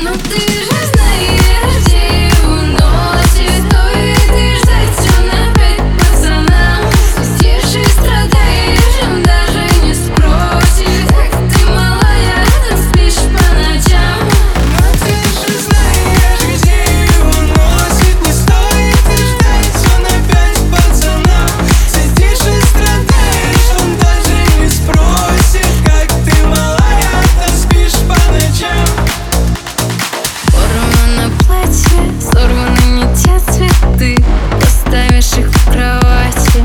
Но ты же знаешь, где уносит. Стоит и ждать, он опять пацанам. Сидишь и страдаешь, он даже не спросит, как ты малая, там спишь по ночам. Но ты же знаешь, где уносит. Не стоит и ждать, он опять пацанам. Сидишь и страдаешь, он даже не спросит, как ты малая, там спишь по ночам. Порвано платье, сорваны не те цветы, поставишь их в кровати.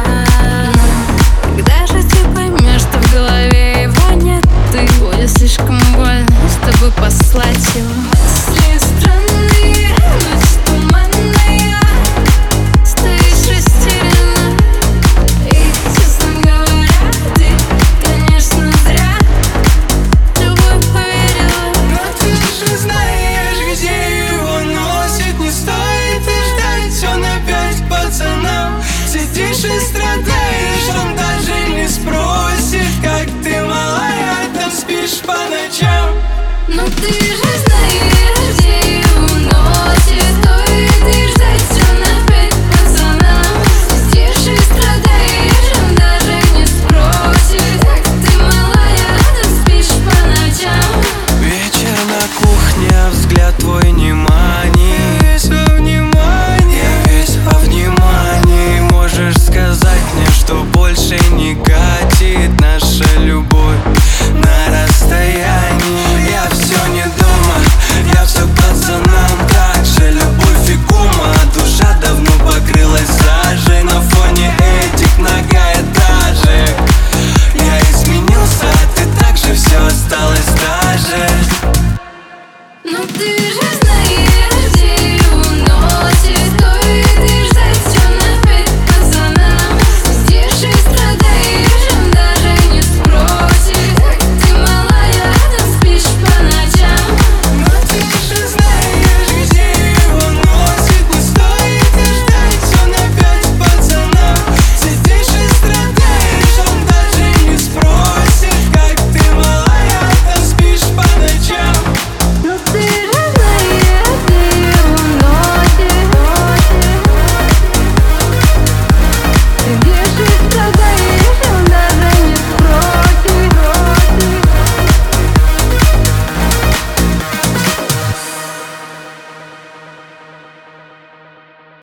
Когда же ты поймешь, что в голове его нет, ты будет слишком больно с тобой послать его. Мысли странные, ночь туманная, стоишь растерянно. И, честно говоря, ты, конечно, зря тобой поверила. Но ты же знаешь, где его носит. Не стоит и ждать, он опять пацанам. Сидишь и страдаешь, он даже не спросит, как ты малая, там спишь по ночам. Но ты же знаешь, где уносит. Стоит и ждать, он опять пацанам. Сидишь и страдаешь, он даже не спросит, как ты малая, там спишь по ночам. Вечер на кухне, взгляд твой внимание. Весь во внимании, я весь во внимании. Можешь сказать мне, что больше не катит наша любовь на расстоянии. Я все не дома, я все к пацанам. Так же любовь и кума, душа давно покрылась сажей. На фоне этих многоэтажек я изменился, а ты так же, все осталось так же. Но ты же